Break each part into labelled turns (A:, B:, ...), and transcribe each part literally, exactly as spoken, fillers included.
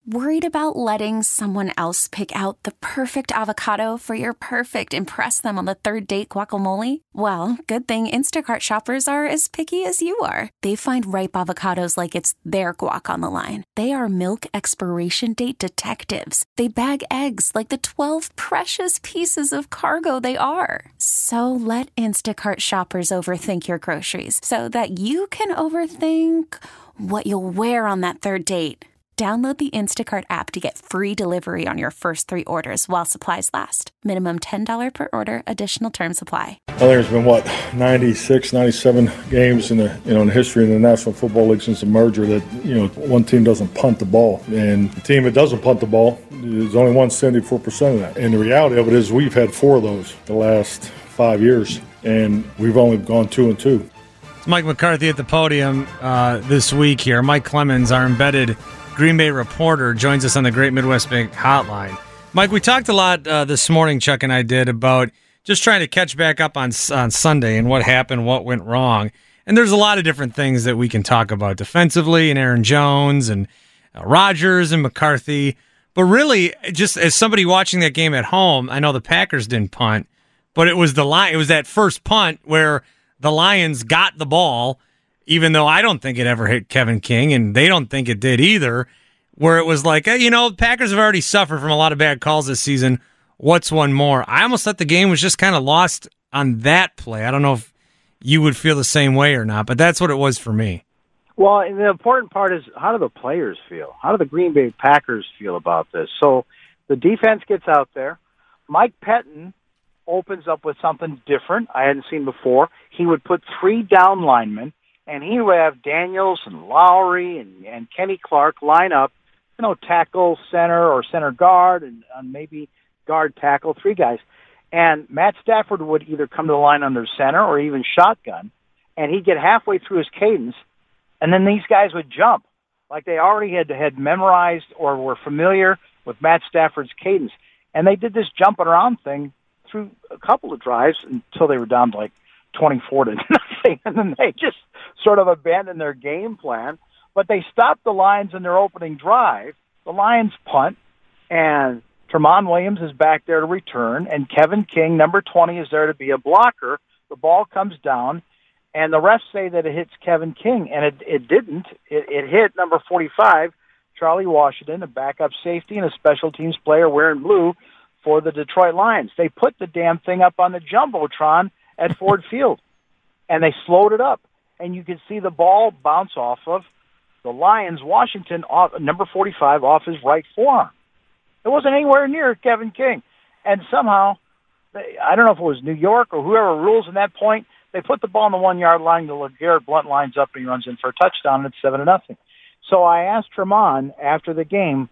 A: Worried about letting someone else pick out the perfect avocado for your perfect impress them on the third date guacamole? Well, good thing Instacart shoppers are as picky as you are. They find ripe avocados like it's their guac on the line. They are milk expiration date detectives. They bag eggs like the twelve precious pieces of cargo they are. So let Instacart shoppers overthink your groceries so that you can overthink what you'll wear on that third date. Download the Instacart app to get free delivery on your first three orders while supplies last. Minimum ten dollars per order. Additional terms apply.
B: I think there's been, what, ninety-six, ninety-seven games in the, you know, in the history of the National Football League since the merger that, you know, one team doesn't punt the ball. And the team that doesn't punt the ball, there's only one seventy-four percent of that. And the reality of it is we've had four of those the last five years, and we've only gone two and two.
C: It's Mike McCarthy at the podium uh, this week here. Mike Clemens, our embedded Green Bay reporter, joins us on the Great Midwest Bank Hotline. Mike, we talked a lot uh, this morning, Chuck and I did, about just trying to catch back up on on Sunday and what happened, what went wrong. And there's a lot of different things that we can talk about defensively, and Aaron Jones and uh, Rodgers and McCarthy. But really, just as somebody watching that game at home, I know the Packers didn't punt, but it was the Lion, it was that first punt where the Lions got the ball, even though I don't think it ever hit Kevin King, and they don't think it did either, where it was like, hey, you know, Packers have already suffered from a lot of bad calls this season. What's one more? I almost thought the game was just kind of lost on that play. I don't know if you would feel the same way or not, but that's what it was for me.
D: Well, the important part is, how do the players feel? How do the Green Bay Packers feel about this? So the defense gets out there. Mike Pettin opens up with something different I hadn't seen before. He would put three down linemen, and he would have Daniels and Lowry and, and Kenny Clark line up, you know, tackle, center, or center guard, and, and maybe guard, tackle, three guys. And Matt Stafford would either come to the line under center or even shotgun, and he'd get halfway through his cadence, and then these guys would jump like they already had had memorized or were familiar with Matt Stafford's cadence. And they did this jumping around thing through a couple of drives until they were down to like twenty-four to nothing, and then they just sort of abandoned their game plan. But they stopped the Lions in their opening drive. The Lions punt, and Tramon Williams is back there to return, and Kevin King, number twenty, is there to be a blocker. The ball comes down, and the refs say that it hits Kevin King, and it, it didn't. It, it hit number forty-five, Charlie Washington, a backup safety and a special teams player wearing blue for the Detroit Lions. They put the damn thing up on the Jumbotron at Ford Field, and they slowed it up, and you could see the ball bounce off of the Lions, Washington, off, number forty-five, off his right forearm. It wasn't anywhere near Kevin King, and somehow, they, I don't know if it was New York or whoever rules in that point, they put the ball on the one-yard line, the LeGarrette Blunt lines up, and he runs in for a touchdown, and it's seven to nothing. So I asked Tramon after the game,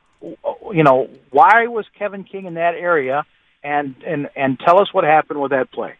D: you know, why was Kevin King in that area, and, and, and tell us what happened with that play.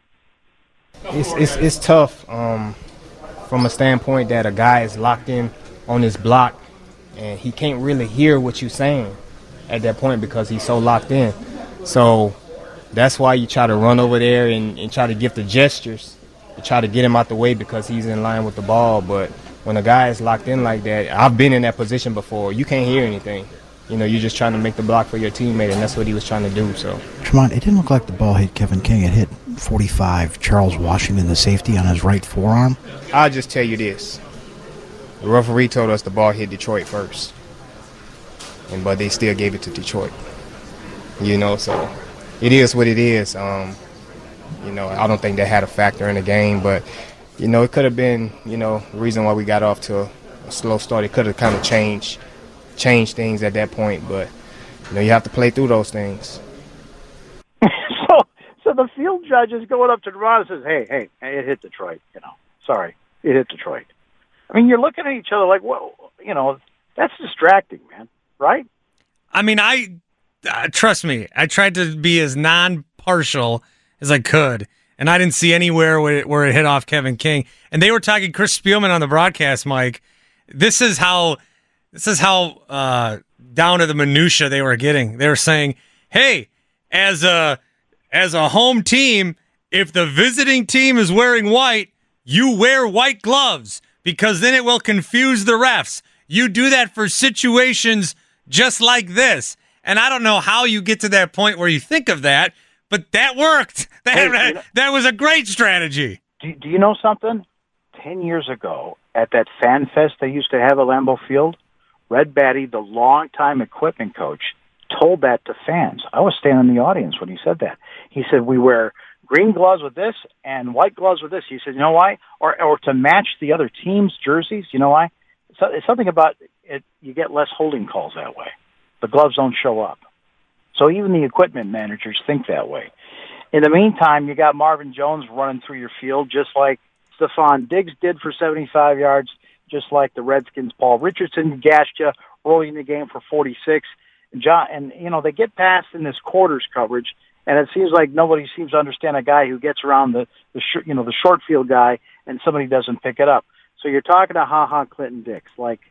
E: It's it's, it's tough um, from a standpoint that a guy is locked in on his block, and he can't really hear what you're saying at that point because he's so locked in. So that's why you try to run over there and, and try to give the gestures to try to get him out the way because he's in line with the ball. But when a guy is locked in like that, I've been in that position before. You can't hear anything. You know, you're just trying to make the block for your teammate, and that's what he was trying to do. So,
F: Tramon, it didn't look like the ball hit Kevin King. It hit forty-five, Charles Washington, the safety, on his right forearm.
E: I'll just tell you this. The referee told us the ball hit Detroit first, and but they still gave it to Detroit. You know, so it is what it is. Um, you know, I don't think that had a factor in the game, but, you know, it could have been, you know, the reason why we got off to a, a slow start. It could have kind of changed change things at that point, but you know you have to play through those things.
D: so, so the field judge is going up to Ron and says, "Hey, hey, it hit Detroit. You know, sorry, it hit Detroit." I mean, you're looking at each other like, well, you know, that's distracting, man. Right?
C: I mean, I uh, trust me. I tried to be as non-partial as I could, and I didn't see anywhere where it, where it hit off Kevin King. And they were talking Chris Spielman on the broadcast, Mike. This is how. This is how uh, down to the minutia they were getting. They were saying, "Hey, as a as a home team, if the visiting team is wearing white, you wear white gloves because then it will confuse the refs. You do that for situations just like this. And I don't know how you get to that point where you think of that, but that worked. That,
D: Hey, you know-
C: that was a great strategy.
D: Do, do you know something? Ten years ago, at that fan fest they used to have at Lambeau Field, Red Batty, the longtime equipment coach, told that to fans. I was standing in the audience when he said that. He said, we wear green gloves with this and white gloves with this. He said, you know why? Or or to match the other team's jerseys. You know why? So, it's something about it. You get less holding calls that way. The gloves don't show up. So even the equipment managers think that way. In the meantime, you got Marvin Jones running through your field just like Stephon Diggs did for seventy-five yards, just like the Redskins' Paul Richardson gashed you early in the game for forty-six. And, John, and you know, they get past in this quarters coverage, and it seems like nobody seems to understand a guy who gets around the, the sh- you know, the short field guy, and somebody doesn't pick it up. So you're talking to Ha-Ha Clinton Dix. Like,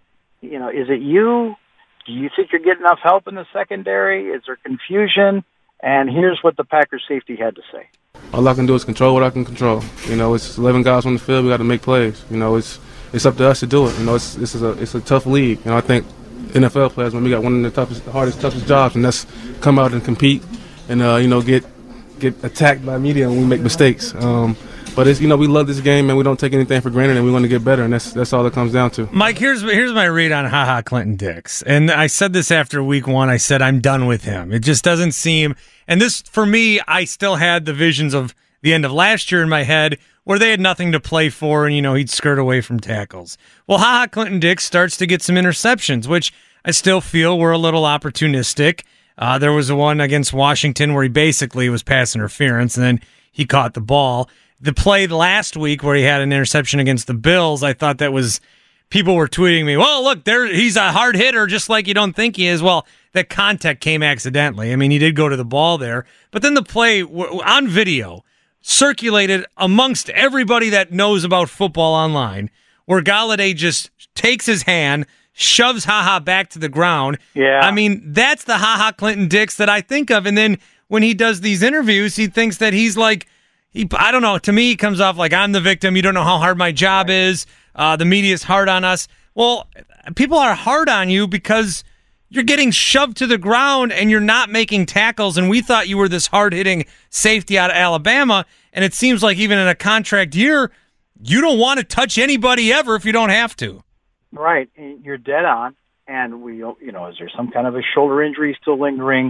D: you know, is it you? Do you think you're getting enough help in the secondary? Is there confusion? And here's what the Packers safety had to say.
G: All I can do is control what I can control. You know, it's eleven guys on the field. We got to make plays. You know, it's it's up to us to do it. You know, it's this is a it's a tough league. You know, I think N F L players, when we got one of the toughest, the hardest, toughest jobs, and that's come out and compete, and uh, you know, get get attacked by media when we make mistakes. Um, but it's you know, we love this game, and we don't take anything for granted, and we want to get better, and that's that's all it comes down to.
C: Mike, here's here's my read on Ha-Ha Clinton Dix, and I said this after week one. I said I'm done with him. It just doesn't seem. And this, for me, I still had the visions of the end of last year in my head where they had nothing to play for and, you know, he'd skirt away from tackles. Well, Ha-Ha Clinton Dix starts to get some interceptions, which I still feel were a little opportunistic. Uh, there was the one against Washington where he basically was pass interference, and then he caught the ball. The play last week where he had an interception against the Bills, I thought that was... People were tweeting me, well, look, there he's a hard hitter just like you don't think he is. Well, that contact came accidentally. I mean, he did go to the ball there. But then the play on video circulated amongst everybody that knows about football online where Golladay just takes his hand, shoves Ha-Ha back to the ground.
D: Yeah.
C: I mean, that's the Ha-Ha Clinton Dix that I think of. And then when he does these interviews, he thinks that he's like, he I don't know, to me, he comes off like I'm the victim. You don't know how hard my job is. Uh, the media is hard on us. Well, people are hard on you because you're getting shoved to the ground and you're not making tackles, and we thought you were this hard-hitting safety out of Alabama, and it seems like even in a contract year, you don't want to touch anybody ever if you don't have to.
D: Right. You're dead on. And, we, you know, is there some kind of a shoulder injury still lingering?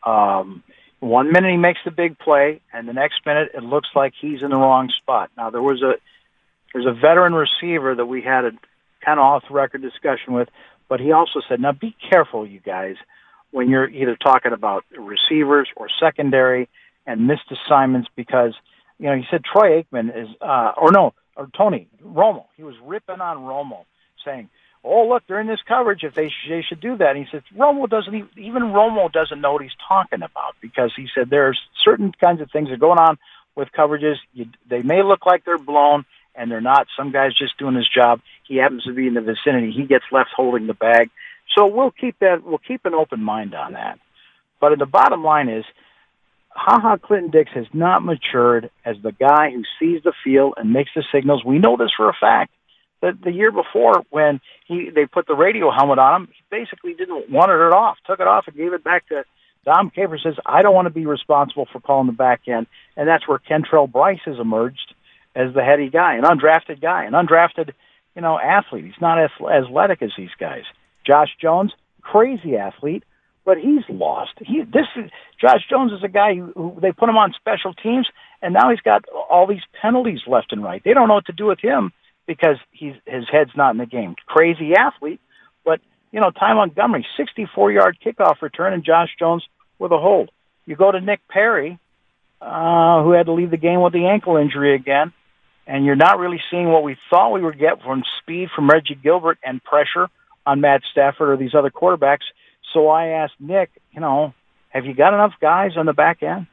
D: Um, one minute he makes the big play, and the next minute it looks like he's in the wrong spot. Now, there was a There's a veteran receiver that we had a kind of off-the-record discussion with, but he also said, now be careful, you guys, when you're either talking about receivers or secondary and missed assignments because, you know, he said Troy Aikman is, uh, or no, or Tony Romo. He was ripping on Romo, saying, oh, look, they're in this coverage. If they, sh- they should do that. And he said, Romo doesn't even, even Romo doesn't know what he's talking about because he said there's certain kinds of things that are going on with coverages. You, they may look like they're blown, and they're not. Some guy's just doing his job. He happens to be in the vicinity. He gets left holding the bag. So we'll keep that. We'll keep an open mind on that. But the bottom line is, Ha-Ha Clinton Dix has not matured as the guy who sees the field and makes the signals. We know this for a fact. That the year before, when he they put the radio helmet on him, he basically didn't want it off, took it off, and gave it back to Dom Capers. Says, I don't want to be responsible for calling the back end. And that's where Kentrell Bryce has emerged as the heady guy, an undrafted guy, an undrafted, you know, athlete. He's not as athletic as these guys. Josh Jones, crazy athlete, but he's lost. He this is, Josh Jones is a guy who, who they put him on special teams, and now he's got all these penalties left and right. They don't know what to do with him because he's his head's not in the game. Crazy athlete, but you know, Ty Montgomery, sixty-four yard kickoff return, and Josh Jones with a hold. You go to Nick Perry, uh, who had to leave the game with the ankle injury again. And you're not really seeing what we thought we would get from speed from Reggie Gilbert and pressure on Matt Stafford or these other quarterbacks. So I asked Nick, you know, have you got enough guys on the back end?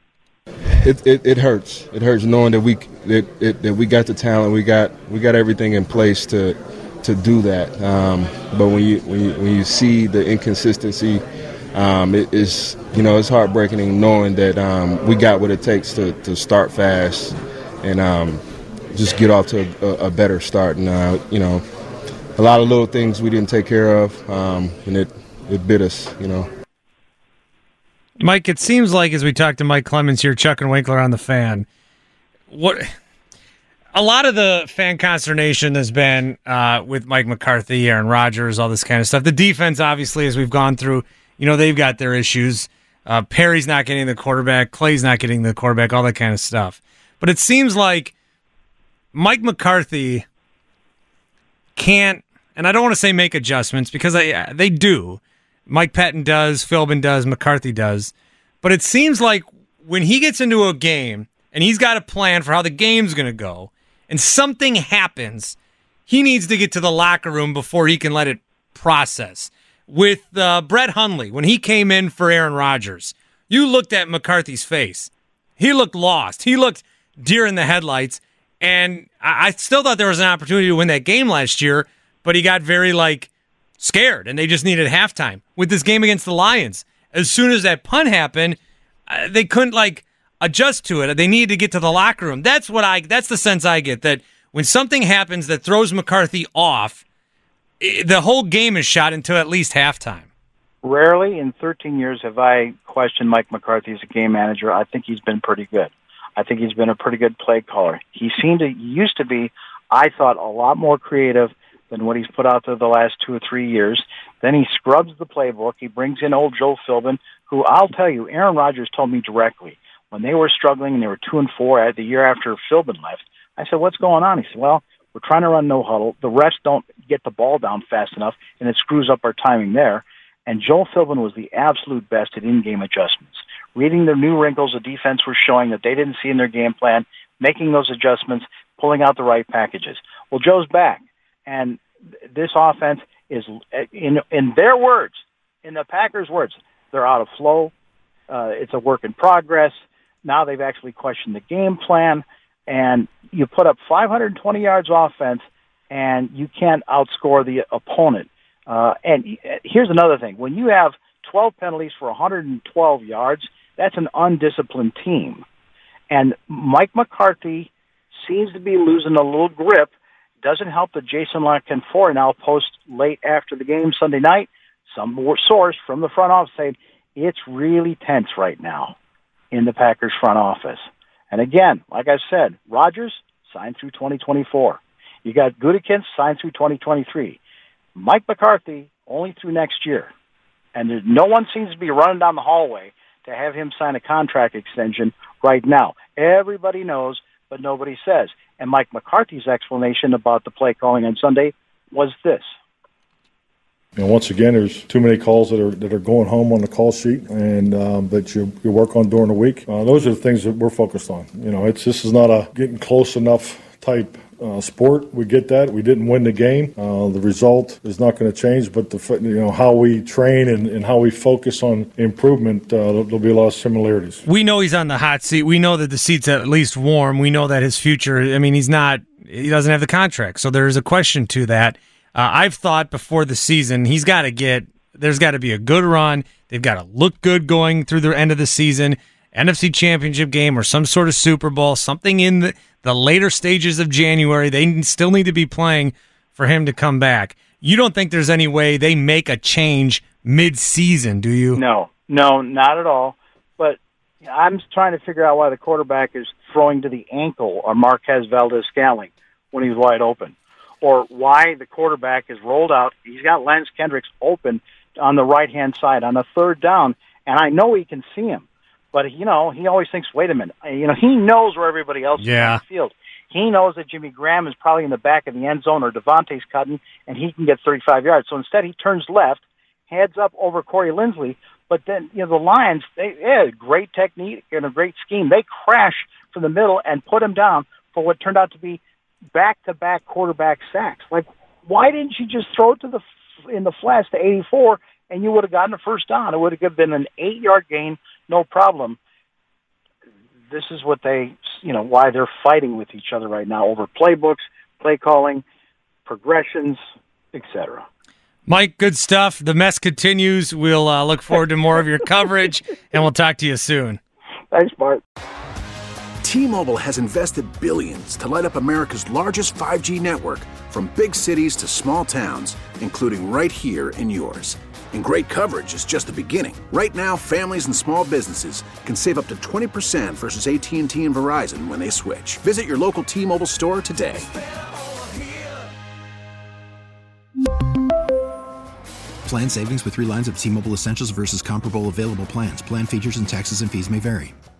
H: It it, it hurts. It hurts knowing that we that, it, that we got the talent, we got we got everything in place to to do that. Um, but when you when you when you see the inconsistency, um, it is you know it's heartbreaking knowing that um, we got what it takes to to start fast and. Um, just get off to a, a better start. And, uh, you know, a lot of little things we didn't take care of, um, and it, it bit us, you know.
C: Mike, it seems like as we talk to Mike Clemens here, Chuck and Winkler on the Fan, what a lot of the fan consternation has been uh, with Mike McCarthy, Aaron Rodgers, all this kind of stuff. The defense, obviously, as we've gone through, you know, they've got their issues. Uh, Perry's not getting the quarterback, Clay's not getting the quarterback, all that kind of stuff. But it seems like Mike McCarthy can't, and I don't want to say make adjustments because I, they do. Mike Pettine does, Philbin does, McCarthy does. But it seems like when he gets into a game and he's got a plan for how the game's going to go and something happens, he needs to get to the locker room before he can let it process. With uh, Brett Hundley, when he came in for Aaron Rodgers, you looked at McCarthy's face. He looked lost. He looked deer in the headlights. And I, I still thought there was an opportunity to win that game last year, but he got very, like, scared, and they just needed halftime. With this game against the Lions, as soon as that punt happened, uh, they couldn't, like, adjust to it. They needed to get to the locker room. That's what I. That's the sense I get, that when something happens that throws McCarthy off, it, the whole game is shot until at least halftime.
D: Rarely in thirteen years have I questioned Mike McCarthy as a game manager. I think he's been pretty good. I think he's been a pretty good play caller. He seemed to, he used to be, I thought, a lot more creative than what he's put out there the last two or three years. Then he scrubs the playbook. He brings in old Joe Philbin, who I'll tell you, Aaron Rodgers told me directly, when they were struggling and they were two and four at the year after Philbin left, I said, what's going on? He said, well, we're trying to run no huddle. The refs don't get the ball down fast enough, and it screws up our timing there. And Joel Philbin was the absolute best at in-game adjustments. Reading the new wrinkles the defense was showing that they didn't see in their game plan, making those adjustments, pulling out the right packages. Well, Joe's back, and this offense is, in in their words, in the Packers' words, they're out of flow. Uh, it's a work in progress. Now they've actually questioned the game plan, and you put up five hundred twenty yards offense, and you can't outscore the opponent. Uh, and here's another thing. When you have twelve penalties for one hundred twelve yards, that's an undisciplined team. And Mike McCarthy seems to be losing a little grip. Doesn't help that Jason La Canfora now post late after the game Sunday night, some source from the front office saying it's really tense right now in the Packers front office. And again, like I said, Rodgers signed through twenty twenty-four. You got Gutekunst signed through twenty twenty-three. Mike McCarthy only through next year. And there's, no one seems to be running down the hallway to have him sign a contract extension right now. Everybody knows, but nobody says. And Mike McCarthy's explanation about the play calling on Sunday was this.
B: You know, once again, there's too many calls that are that are going home on the call sheet, and um, that you you work on during the week. Uh, those are the things that we're focused on. You know, it's this is not a getting close enough type uh, sport. We get that. We didn't win the game. Uh, the result is not going to change, but the you know how we train and, and how we focus on improvement, uh, there'll be a lot of similarities.
C: We know he's on the hot seat. We know that the seat's at least warm. We know that his future. I mean, he's not. He doesn't have the contract, so there's a question to that. Uh, I've thought before the season, he's got to get, there's got to be a good run. They've got to look good going through the end of the season, N F C Championship game or some sort of Super Bowl, something in the, the later stages of January. They still need to be playing for him to come back. You don't think there's any way they make a change mid-season, do you?
D: No, no, not at all. But I'm trying to figure out why the quarterback is throwing to the ankle on Marquez Valdes-Scantling when he's wide open. Or why the quarterback is rolled out. He's got Lance Kendricks open on the right-hand side on a third down, and I know he can see him. But, you know, he always thinks, wait a minute. You know, he knows where everybody else
C: yeah.
D: is on the field. He knows that Jimmy Graham is probably in the back of the end zone or Devontae's cutting, and he can get thirty-five yards. So instead he turns left, heads up over Corey Linsley. But then, you know, the Lions, they, they had a great technique and a great scheme. They crash from the middle and put him down for what turned out to be back-to-back quarterback sacks. Like, why didn't you just throw it to the in the flats to eighty-four, and you would have gotten a first down? It would have been an eight-yard gain, no problem. This is what they, you know, why they're fighting with each other right now over playbooks, play calling, progressions, et cetera.
C: Mike, good stuff. The mess continues. We'll uh, look forward to more of your coverage, and we'll talk to you soon.
D: Thanks, Bart.
I: T-Mobile has invested billions to light up America's largest five G network, from big cities to small towns, including right here in yours. And great coverage is just the beginning. Right now, families and small businesses can save up to twenty percent versus A T and T and Verizon when they switch. Visit your local T-Mobile store today.
J: Plan savings with three lines of T-Mobile Essentials versus comparable available plans. Plan features and taxes and fees may vary.